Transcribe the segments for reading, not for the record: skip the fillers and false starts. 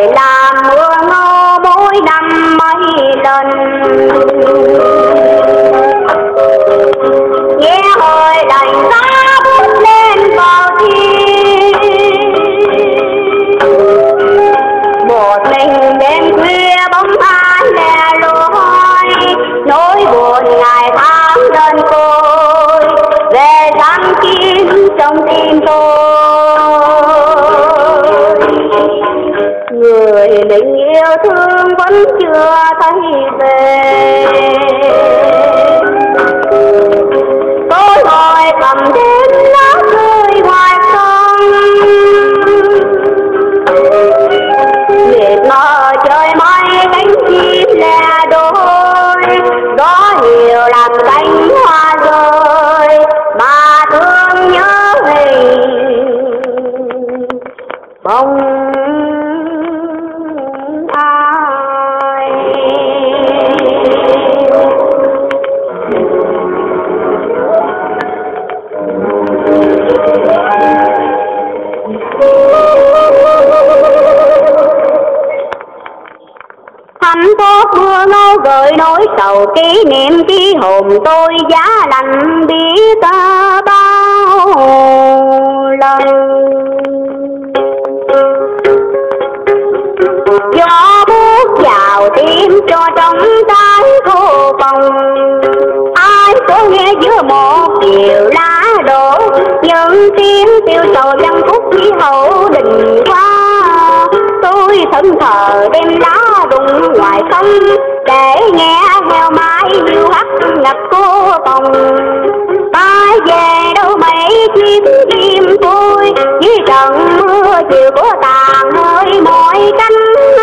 làm mưa ngô mỗi năm mấy lần. Nghe hơi lạnh giá bút lên vào thiên, một mình đêm khuya bóng ai lẻ loi, nỗi buồn ngày tháng đơn côi về giăng kín trong tim tôi. Người mình yêu thương vẫn chưa thấy về, tôi ngồi cầm đến lá rơi ngoài sông, mệt mỏi trời mây cánh chim lẻ đôi, gió nhiều làm cánh hoa rơi mà thương nhớ hình bóng ai. Thành phố mưa ngâu gợi nỗi sầu kỷ niệm chi hồn tôi giá lạnh biết bao lần. Gió buốt vào tim cho trong trái khô phòng, ai có nghe giữa một chiều lá đổ những tiếng tiêu sầu văn khúc khí hậu đình qua. Tôi thẫn thờ đêm lá rụng ngoài sông để nghe heo mái hiu hắt ngập cô phòng. Ai về đâu mấy chim chim tôi dưới trận mưa chiều của tàn hơi mỏi cánh.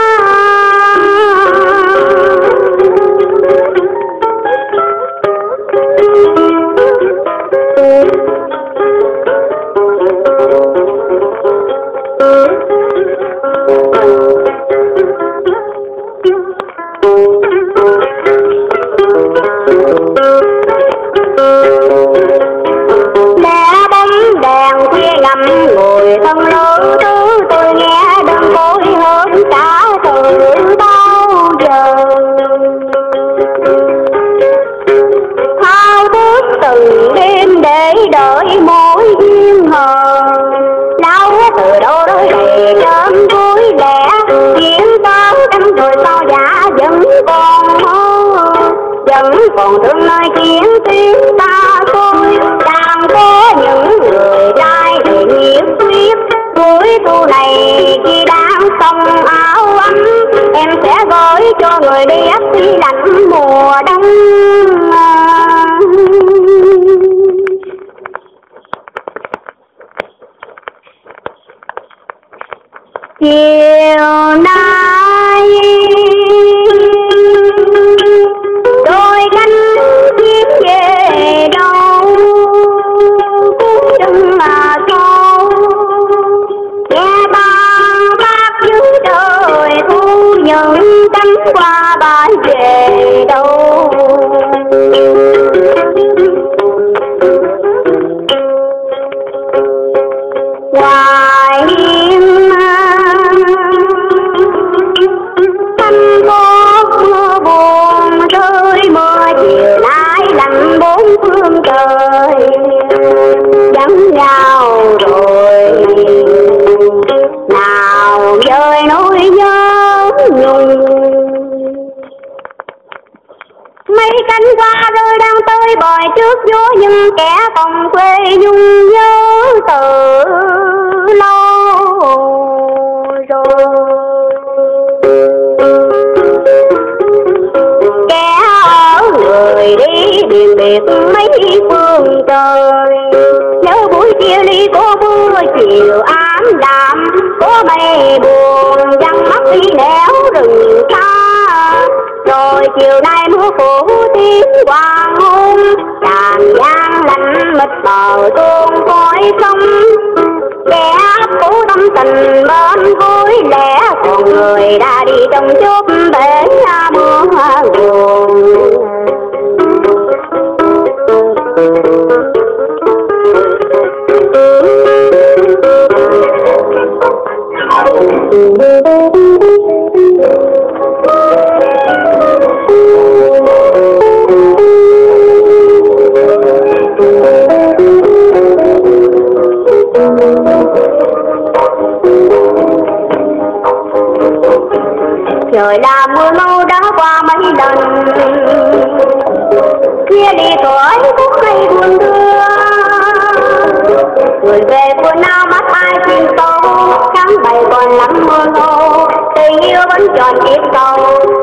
Ngồi thân lỡ thứ tôi nghe đơn côi hơn cả từ bao giờ. Thao thức từng đêm để đợi mỗi duyên hờ, lao từ đâu tới đầy trơn vui lẻ diễn tớ cánh rồi sao giả vẫn còn mơ, vẫn còn thương nơi chiến tiếng ta tôi đang có những người trai thì nhiệt huyết. Cuối thu này khi đang xong áo ấm em sẽ gửi cho người đi ấp khi lạnh mùa đông. Chiều nay đôi cánh chiếc về đâu cũng đừng mà sâu, nghe bao bác dưới trời thu những cánh qua bãi về đâu. Ngoài hiên thành phố mưa buồn rơi, mưa chiều nay lạnh bốn phương trời vắng nhau rồi nào rơi nỗi nhớ nhung. Mấy cánh hoa rơi đang tới bời trước gió nhưng kẻ còn quê nhung nhớ từ lâu rồi. Kẻ ở người đi biển biệt mấy phương trời, nhớ buổi chia ly có mưa chiều ám đạm, có mây buồn văng mắt đi nẻo rừng xa. Rồi chiều nay mưa phủ tiếng hoàng hôn, tràn gian lạnh mịt bờ tuôn khói sông. Kẻ phủ tâm tình bên vui lẻ, còn người đã đi trong chốt bể mưa buồn. Thank you. từ lâu đã qua mấy lần. Kia đi tuổi cũng hay buồn đưa, người về buồn nào mắt ai chim sâu, tháng bảy còn lắm mưa ngô, tình yêu vẫn tròn kiếp cầu.